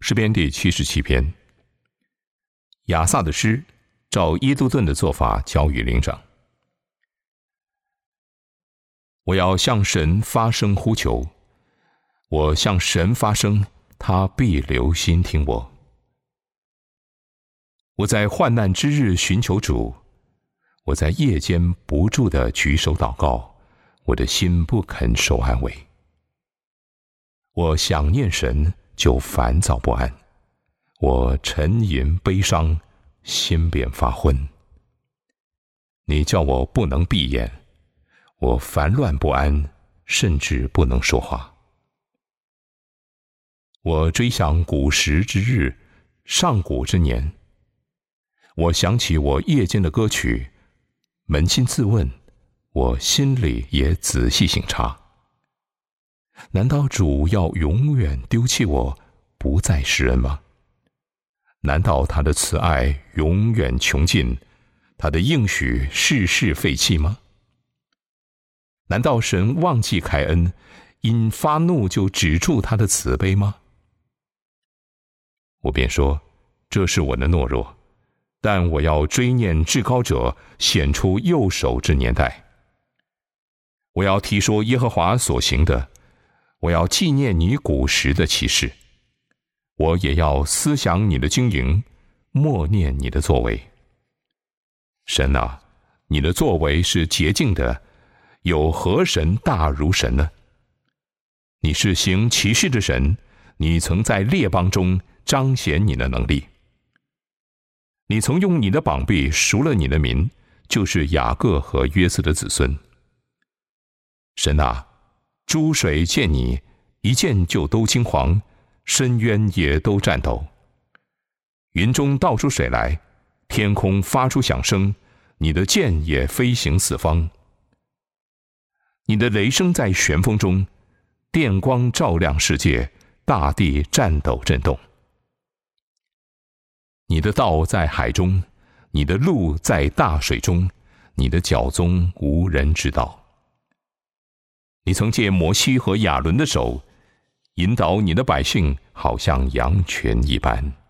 诗篇第77篇。亚萨的诗照耶杜顿的做法交与灵长。我要向神发声呼求，我向神发声，他必留心听我。我在患难之日寻求主，我在夜间不住地举手祷告，我的心不肯受安慰。我想念神，就烦躁不安，我沉吟悲伤，心便发昏。你叫我不能闭眼，我烦乱不安，甚至不能说话。我追想古时之日，上古之年。我想起我夜间的歌曲，扪心自问，我心里也仔细省察。难道主要永远丢弃我，不再施恩吗？难道他的慈爱永远穷尽，他的应许世世废弃吗？难道神忘记开恩，因发怒就止住他的慈悲吗？我便说，这是我的懦弱，但我要追念至高者显出右手之年代。我要提说耶和华所行的，我要纪念你古时的奇事，我也要思想你的经营，默念你的作为。神啊，你的作为是洁净的，有何神大如神呢？你是行奇事的神，你曾在列邦中彰显你的能力。你曾用你的膀臂赎了你的民，就是雅各和约瑟的子孙。神啊，诸水见你，一见就都惊惶，深渊也都颤抖。云中倒出水来，天空发出响声，你的箭也飞行四方。你的雷声在旋风中，电光照亮世界，大地颤抖震动。你的道在海中，你的路在大水中，你的脚踪无人知道。你曾借摩西和亚伦的手，引导你的百姓，好像羊群一般。